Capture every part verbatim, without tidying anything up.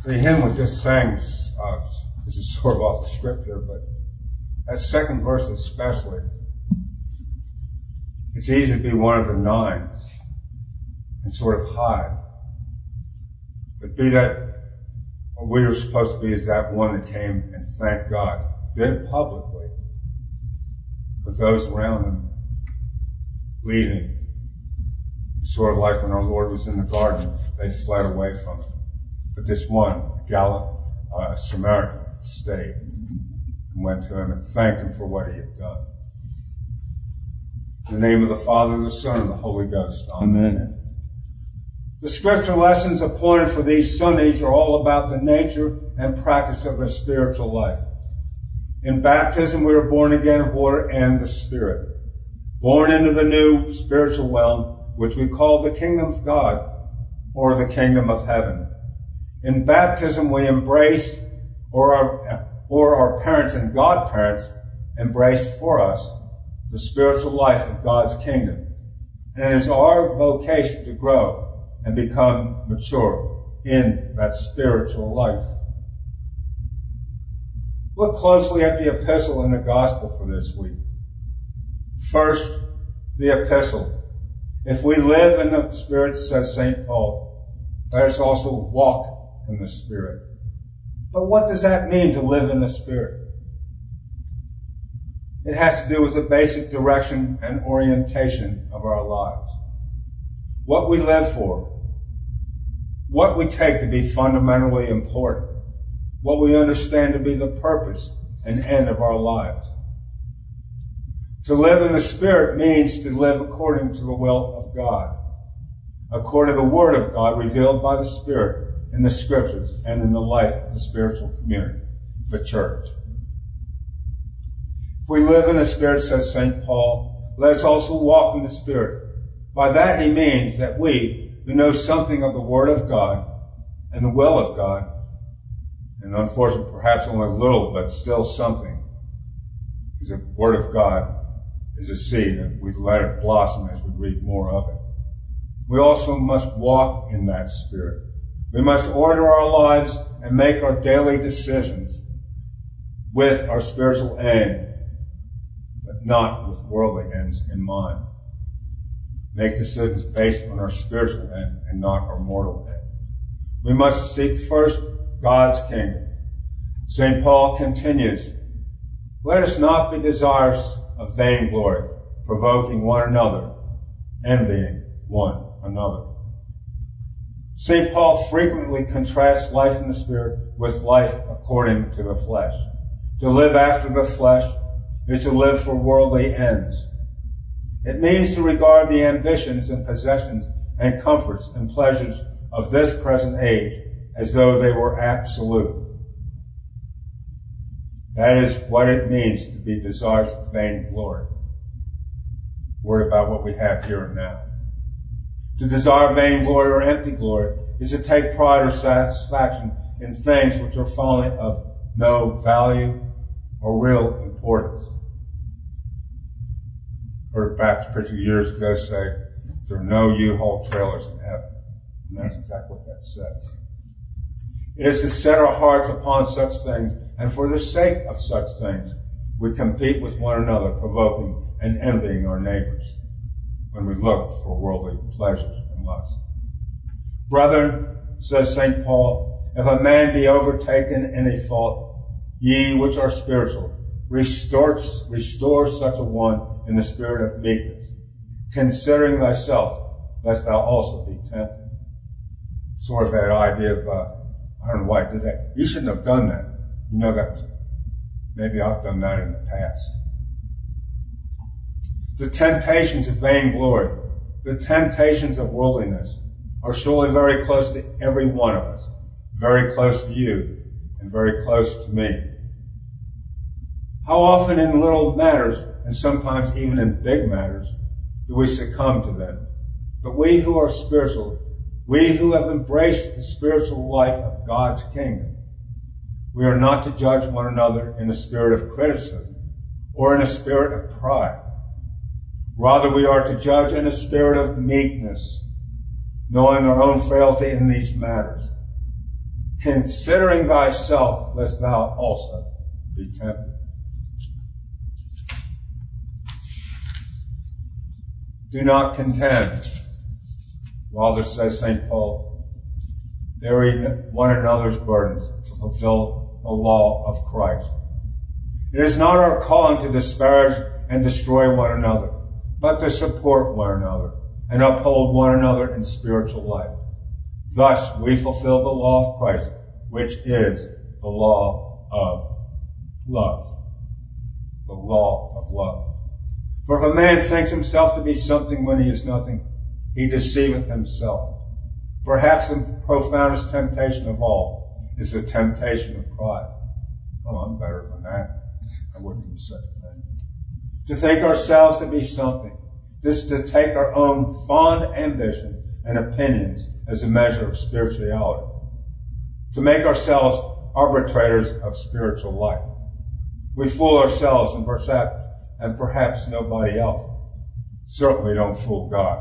The hymn we just sang, uh, this is sort of off the script here, but that second verse especially, it's easy to be one of the nine and sort of hide. But be that what we are supposed to be is that one that came and thanked God, did it publicly, with those around him leaving. Sort of like when our Lord was in the garden, they fled away from him. But this one, gallant uh, Samaritan, stayed and went to him and thanked him for what he had done. In the name of the Father, the Son, and the Holy Ghost. Amen. Amen. The scripture lessons appointed for these Sundays are all about the nature and practice of the spiritual life. In baptism, we are born again of water and the Spirit, born into the new spiritual realm, which we call the kingdom of God or the kingdom of heaven. In baptism, we embrace, or our, or our parents and godparents embrace for us, the spiritual life of God's kingdom. And it is our vocation to grow and become mature in that spiritual life. Look closely at the epistle and the gospel for this week. First, the epistle. If we live in the Spirit, says Saint Paul, let us also walk in the Spirit. But what does that mean to live in the Spirit? It has to do with the basic direction and orientation of our lives. What we live for. What we take to be fundamentally important. What we understand to be the purpose and end of our lives. To live in the Spirit means to live according to the will of God, according to the Word of God revealed by the Spirit in the Scriptures and in the life of the spiritual community, the church. If we live in the Spirit, says Saint Paul, let us also walk in the Spirit. By that he means that we, who know something of the Word of God and the will of God, and unfortunately perhaps only a little, but still something, because the Word of God is a seed, and we let it blossom as we read more of it. We also must walk in that Spirit. We must order our lives and make our daily decisions with our spiritual aim, but not with worldly ends in mind. Make decisions based on our spiritual end and not our mortal end. We must seek first God's kingdom. Saint Paul continues, let us not be desirous of vainglory, provoking one another, envying one another. Saint Paul frequently contrasts life in the Spirit with life according to the flesh. To live after the flesh is to live for worldly ends. It means to regard the ambitions and possessions and comforts and pleasures of this present age as though they were absolute. That is what it means to be desirous of vainglory. Worry about what we have here and now. To desire vainglory or empty glory is to take pride or satisfaction in things which are finally of no value or real importance. I heard a Baptist preacher years ago say, there are no U-Haul trailers in heaven. And that's exactly what that says. It is to set our hearts upon such things, and for the sake of such things, we compete with one another, provoking and envying our neighbors when we look for worldly pleasures and lusts. Brethren, says Saint Paul, if a man be overtaken in a fault, ye which are spiritual, restore, restore such a one in the spirit of meekness, considering thyself, lest thou also be tempted. Sort of that idea of, uh, I don't know why I did that. You shouldn't have done that. You know that was, maybe I've done that in the past. The temptations of vainglory, the temptations of worldliness are surely very close to every one of us, very close to you, and very close to me. How often in little matters, and sometimes even in big matters, do we succumb to them? But we who are spiritual, we who have embraced the spiritual life of God's kingdom, we are not to judge one another in a spirit of criticism or in a spirit of pride. Rather, we are to judge in a spirit of meekness, knowing our own frailty in these matters. considering thyself, lest thou also be tempted. Do not contend. Rather, says Saint Paul, bearing one another's burdens to fulfill the law of Christ. It is not our calling to disparage and destroy one another, but to support one another and uphold one another in spiritual life. Thus we fulfill the law of Christ, which is the law of love. The law of love. For if a man thinks himself to be something when he is nothing, he deceiveth himself. Perhaps the profoundest temptation of all is the temptation of pride. Oh, I'm better than that. I wouldn't do such a thing. To think ourselves to be something. Just to take our own fond ambition and opinions as a measure of spirituality. To make ourselves arbitrators of spiritual life. We fool ourselves and perhaps, and perhaps nobody else. Certainly don't fool God.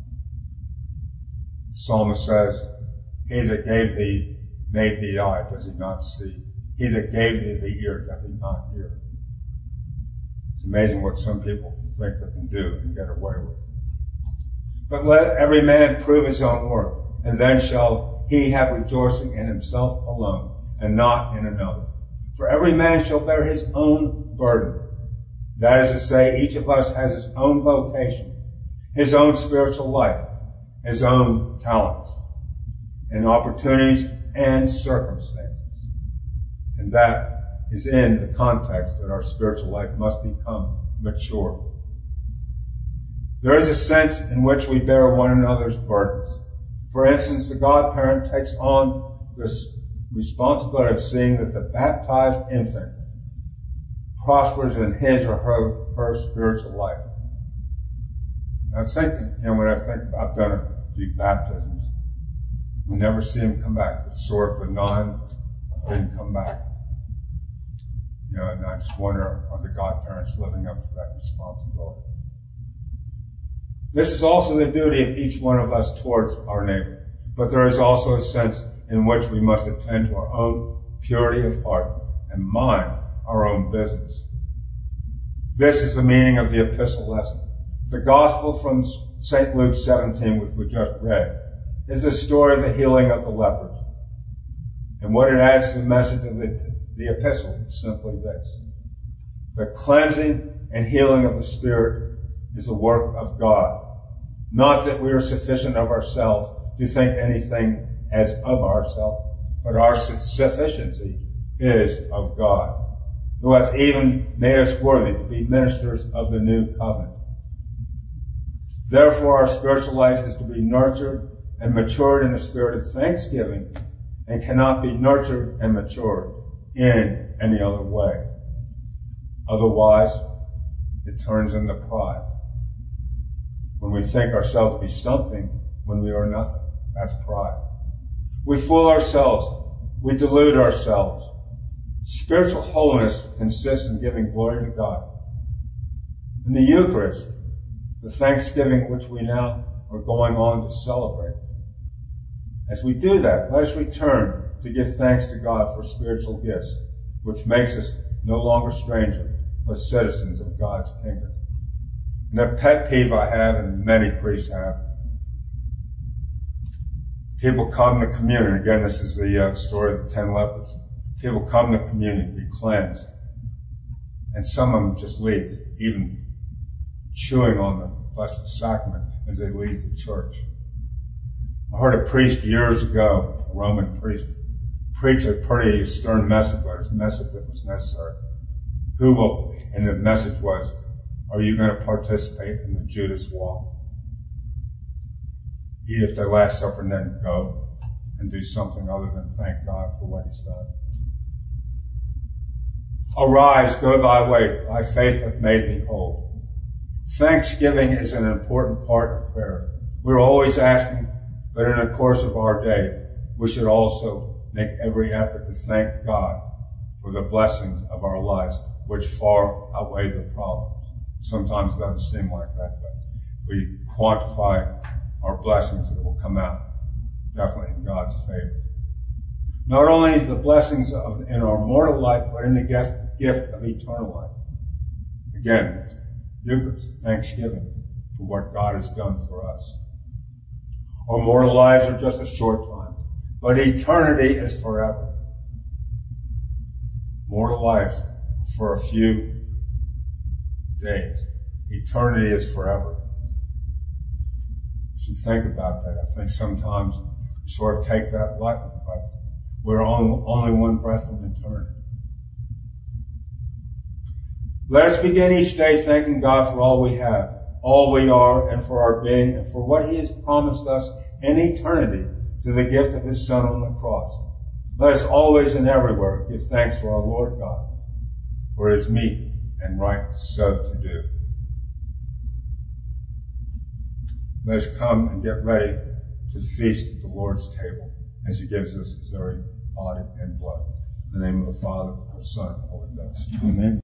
The psalmist says, he that gave thee, made thee eye, does he not see? He that gave thee the ear, doth he not hear? It's amazing what some people think they can do and get away with. But let every man prove his own work, and then shall he have rejoicing in himself alone, and not in another. For every man shall bear his own burden. That is to say, each of us has his own vocation, his own spiritual life, his own talents, and opportunities and circumstances. And that is in the context that our spiritual life must become mature. There is a sense in which we bear one another's burdens. For instance, the godparent takes on this responsibility of seeing that the baptized infant prospers in his or her, her spiritual life. I think, you know, when I think, I've done a few baptisms, we never see him come back. It's sort of a non, didn't come back. You know, and I just wonder, are the godparents living up to that responsibility? This is also the duty of each one of us towards our neighbor. But there is also a sense in which we must attend to our own purity of heart and mind our own business. This is the meaning of the epistle lesson. The gospel from Saint Luke seventeen, which we just read, is the story of the healing of the lepers. And what it adds to the message of the, the epistle is simply this. The cleansing and healing of the Spirit is the work of God. Not that we are sufficient of ourselves to think anything as of ourselves, but our sufficiency is of God, who hath even made us worthy to be ministers of the new covenant. Therefore, our spiritual life is to be nurtured and matured in the spirit of thanksgiving, and cannot be nurtured and matured in any other way. Otherwise, it turns into pride. When we think ourselves to be something when we are nothing, that's pride. We fool ourselves. We delude ourselves. Spiritual holiness consists in giving glory to God. In the Eucharist, the thanksgiving which we now are going on to celebrate. As we do that, let us return to give thanks to God for spiritual gifts, which makes us no longer strangers, but citizens of God's kingdom. And a pet peeve I have, and many priests have, people come to communion. Again, this is the uh, story of the ten lepers. People come to communion, be cleansed. And some of them just leave, even chewing on the Blessed Sacrament as they leave the church. I heard a priest years ago, a Roman priest, preach a pretty stern message, but it's a message that was necessary. Who will, and the message was, are you going to participate in the Judas walk? Eat at the Last Supper and then go and do something other than thank God for what he's done. Arise, go thy way, thy faith hath made thee whole. Thanksgiving is an important part of prayer. We're always asking, but in the course of our day, we should also make every effort to thank God for the blessings of our lives, which far outweigh the problems. Sometimes it doesn't seem like that, but we quantify our blessings that will come out, definitely in God's favor. Not only the blessings of in our mortal life, but in the gift, gift of eternal life. Again, Eucharist, thanksgiving for what God has done for us. Our mortal lives are just a short time, but eternity is forever. Mortal lives for a few days. Eternity is forever. You should think about that. I think sometimes we sort of take that lightly, but we're on, only one breath from eternity. Let us begin each day thanking God for all we have, all we are, and for our being, and for what He has promised us in eternity through the gift of His Son on the cross. Let us always and everywhere give thanks to our Lord God, for it is meet and right so to do. Let us come and get ready to feast at the Lord's table as He gives us His very body and blood. In the name of the Father, the Son, and the Holy Ghost. Amen.